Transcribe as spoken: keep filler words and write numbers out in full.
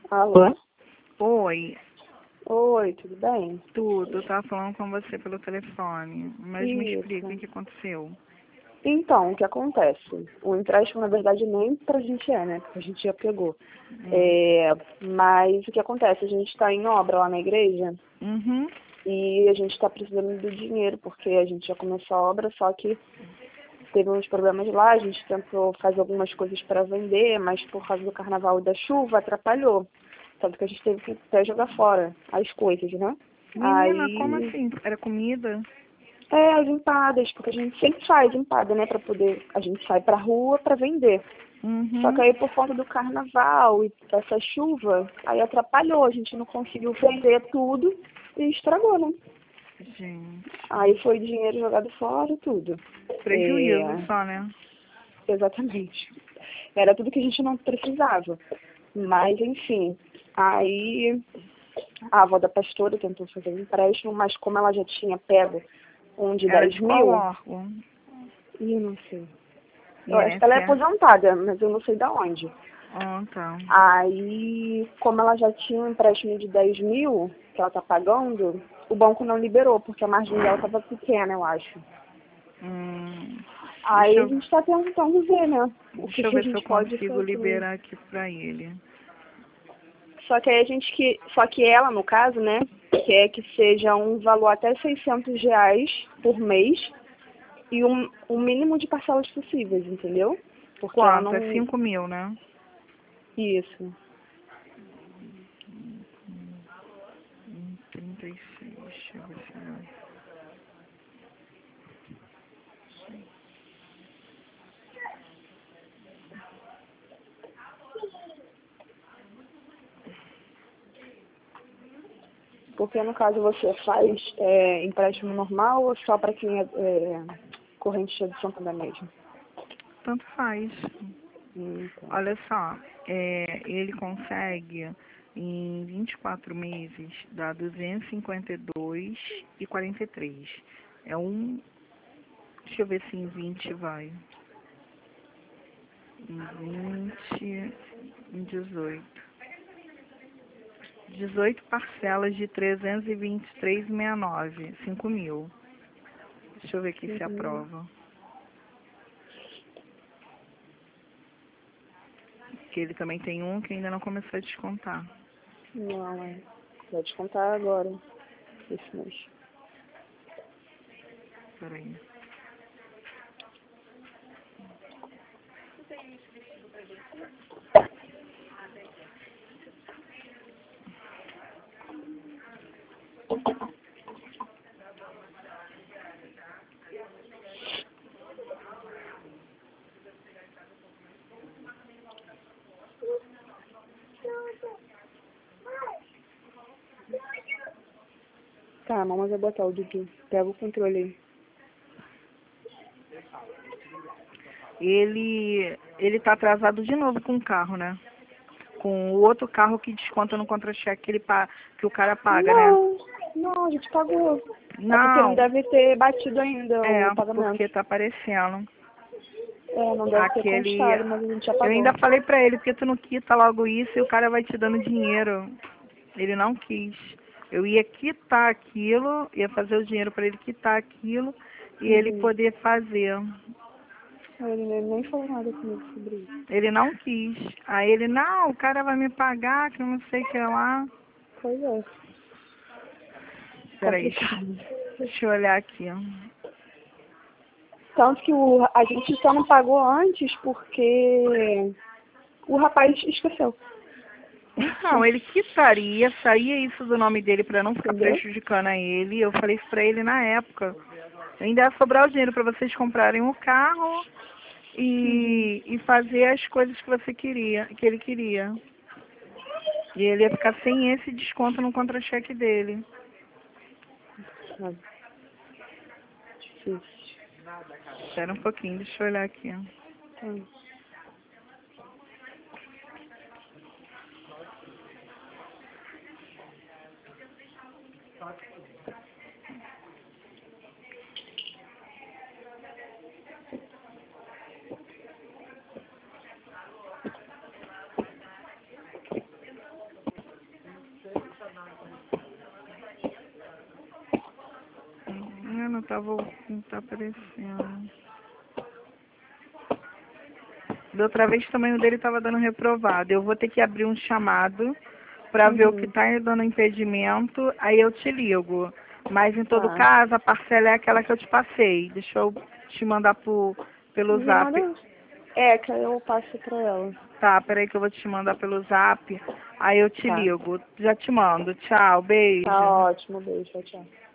Alô? Oi, Oi, tudo bem? tudo. Eu tava falando com você pelo telefone, mas me explica o Isso. que aconteceu. Então, o que acontece? O empréstimo, na verdade, nem pra gente é, né? Porque a gente já pegou. Hum. É, mas o que acontece? A gente tá em obra lá na igreja Uhum. e a gente tá precisando do dinheiro, porque a gente já começou a obra, só que teve uns problemas lá, a gente tentou fazer algumas coisas para vender, mas por causa do carnaval e da chuva atrapalhou. Tanto que a gente teve que até jogar fora as coisas, né? Menina, como Aí assim? Era comida? É, as empadas, porque a gente sempre faz empada, né, para poder, a gente sai pra rua para vender. Só que Uhum. aí por conta do carnaval e dessa chuva, aí atrapalhou, a gente não conseguiu vender tudo e estragou, né? Gente, Aí foi dinheiro jogado fora e tudo. prejuízo É, só, né? exatamente. Era tudo que a gente não precisava. Mas, enfim, aí a avó da pastora tentou fazer um empréstimo, mas como ela já tinha pego um de Era dez de qual mil, órgão? e eu não sei. Eu acho que ela é I N S S? aposentada, mas eu não sei da onde. Ah, tá. Aí, como ela já tinha um empréstimo de dez mil que ela tá pagando, o banco não liberou, porque a margem dela tava pequena, eu acho. Hum. Deixa Aí a eu, gente tá tentando ver, né? O que, deixa eu que a ver se eu gente pode consigo fazer. liberar aqui pra ele. Só que aí a gente que. Só que ela, no caso, né, quer que seja um valor até seiscentos reais por mês e um, um mínimo de parcelas possíveis, entendeu? Porque ela Quanto? É não. cinco mil, né? Isso. Hum, trinta e seis. Deixa eu ver se vai. Porque no caso você faz é, empréstimo normal ou só para quem é, é corrente de Santander mesmo? Tanto faz. Hum, Então, Olha só, é, ele consegue em vinte e quatro meses dar duzentos e cinquenta e dois e quarenta e três. É um, deixa eu ver se em vinte vai. Em vinte, em dezoito. dezoito parcelas de trezentos e vinte e três e sessenta e nove, cinco mil. Deixa eu ver aqui se cinco mil. aprova. Que ele também tem um que ainda não começou a descontar. Não, é. Vai descontar agora, esse mês. Peraí. Tá, a mamãe vai botar o Dudu. Pega o controle aí. Ele, ele tá atrasado de novo com o carro, né? Com o outro carro que desconta no contra-cheque que, ele pa- que o cara paga, né? Não, não, a gente pagou. É porque não Não, deve ter batido ainda é, o pagamento. porque tá aparecendo. É, não deve ter Aquele. constado, mas a gente já Eu pagou. ainda falei pra ele, porque tu não quita logo isso e o cara vai te dando dinheiro. Ele não quis. Eu ia quitar aquilo, ia fazer o dinheiro pra ele quitar aquilo e ele Uhum. poder fazer. Ele nem nem falou nada comigo sobre isso. Ele não quis. Aí ele, não, o cara vai me pagar, que eu não sei o que lá. Pois é, Peraí, complicado. deixa eu olhar aqui. Ó. Tanto que o, a gente só não pagou antes porque o rapaz esqueceu. Então, ele quitaria, saía isso do nome dele pra não ficar Entendeu? prejudicando a ele. Eu falei isso pra ele na época. Ainda ia sobrar o dinheiro pra vocês comprarem um carro Uhum. e, e fazer as coisas que você queria, que ele queria. E ele ia ficar sem esse desconto no contra-cheque dele. Ah, difícil. Espera um pouquinho, deixa eu olhar aqui. Ó. Ah. tava, não tá aparecendo. Da outra vez também o dele tava dando reprovado. Eu vou ter que abrir um chamado para ver o que Uhum. tá dando impedimento, aí eu te ligo. Mas em todo Tá. caso, a parcela é aquela que eu te passei. Deixa eu te mandar por, pelo Me zap. manda. É, que aí eu passo pra ela. Tá, peraí que eu vou te mandar pelo zap. Aí eu te Tá. ligo. Já te mando. Tchau, Tá beijo. ótimo, beijo, tchau.